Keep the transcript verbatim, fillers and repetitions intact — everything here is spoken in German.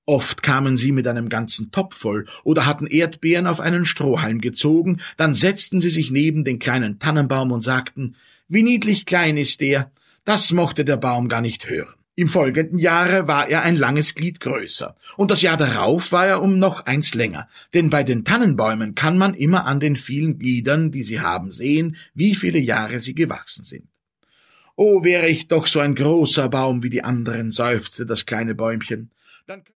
Oft kamen sie mit einem ganzen Topf voll oder hatten Erdbeeren auf einen Strohhalm gezogen, dann setzten sie sich neben den kleinen Tannenbaum und sagten, »Wie niedlich klein ist der«, das mochte der Baum gar nicht hören. Im folgenden Jahre war er ein langes Glied größer, und das Jahr darauf war er um noch eins länger, denn bei den Tannenbäumen kann man immer an den vielen Gliedern, die sie haben, sehen, wie viele Jahre sie gewachsen sind. »Oh, wäre ich doch so ein großer Baum wie die anderen«, seufzte das kleine Bäumchen. Dann